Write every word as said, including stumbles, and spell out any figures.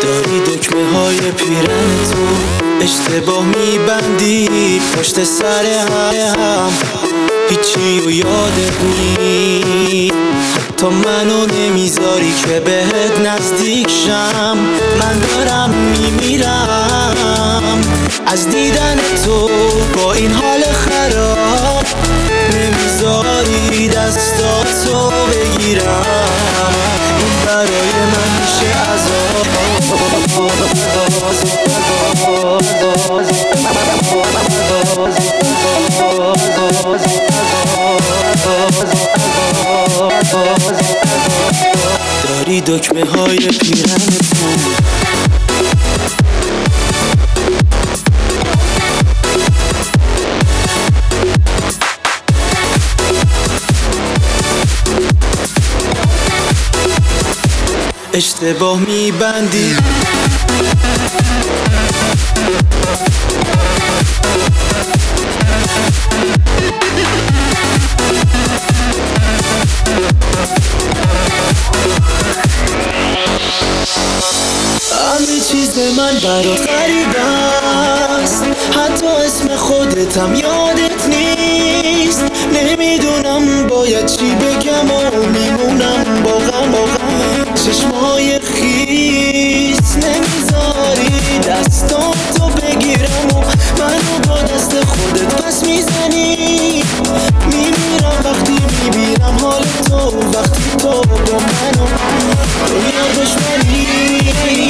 داری دکمه های پیرن تو اشتباه میبندی پشت سر هم، هیچی و یادت نی، حتی منو نمیذاری که بهت نزدیک شم. من دارم میمیرم از دیدن تو با این حال خراب، نمیذاری دستاتو بگیرم، این برای من میشه عذاب. داری دکمه های پیرنتون اشتباه میبندی. همه چیز من برات غریب است، حتی اسم خودتم یادت نیست. نمیدونم باید چی بگم و میمونم با غم با غم. چشمای خیس نمیذاری دستاتو بگیرم و منو با دست خودت پس میزنی. میمیرم وقتی میبینم حال تو، وقتی تو با منو دنیا دشمنی.